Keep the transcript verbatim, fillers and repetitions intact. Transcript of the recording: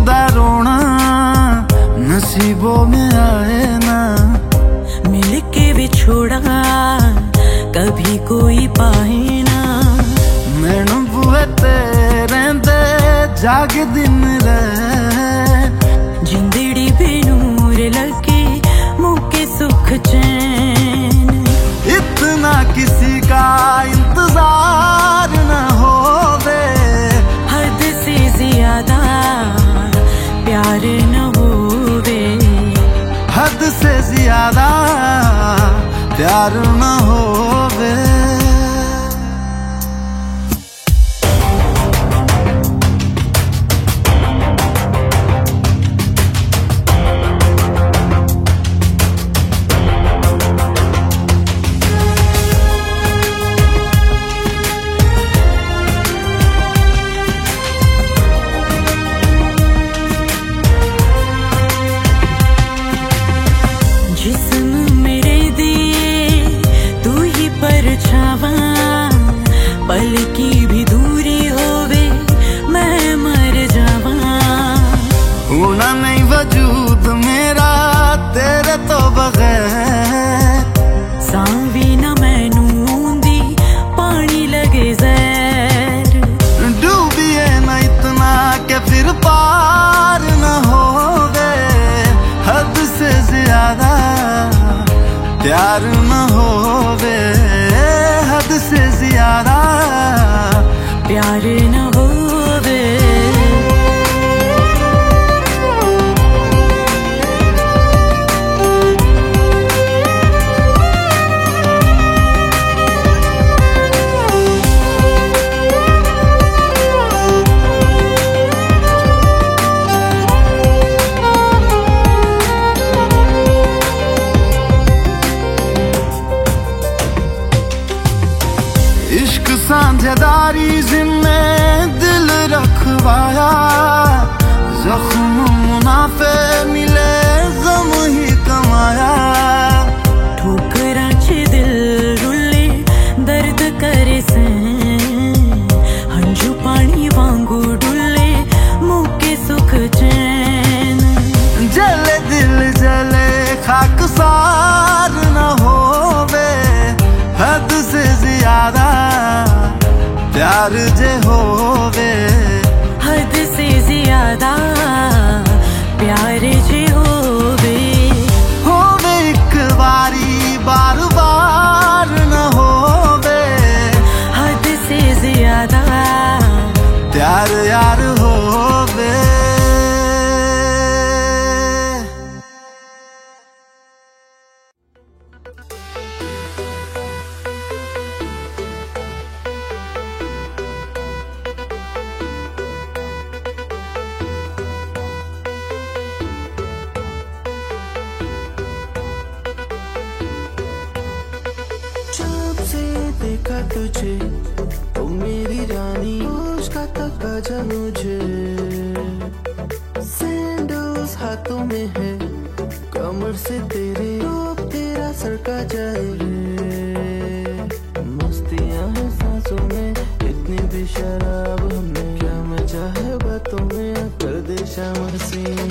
दा रोना नसीबों में आए ना, मिल के विछोड़ा कभी कोई पाए ना। मैनू बुए तेरे दे जाग दिन रहे, जिंदड़ी पे नूर लगे मुके सुख चैन। इतना किसी का इंतजार न होवे, हद से ज्यादा प्यार न होवे, हद से ज्यादा प्यार न होवे। जिस्म मेरे दिए तू ही परछावा, पल की भी दूरी होवे मैं मर जावा। होना नहीं वजूद मेरा तेरे तो बगैर, सांवी न मैनू दी पानी लगे जहर। डूबिए न इतना के फिर पार न होवे, हद से ज्यादा प्यार न होवे, हद से ज्यादा प्यार न होवे। इश्क साझेदारी जिम्मे दिल रखवाया, जख्म मुनाफे मिले गम ही कमाया। ठोकरा च दिल रुले दर्द करे से, हंजू पानी वांगू डुले मुके सुख चैन। जले दिल जले खाक सार न होवे, हद से ज्यादा प्यार जे होवे, हद से ज्यादा प्यार जे होवे। होवे एक बारी बार बार न होवे, हद से ज्यादा प्यार यार होवे। जब से देखा तुझे ओ मेरी रानी, होश का तक आजा मुझे। सैंडल्स हाथों में है, कमर से तेरे टॉप तेरा सरका जाए रे। मस्तियां हैं सांसों में इतनी भी शराब हमने, क्या मचा है बातों में कर दे शाम हसीन।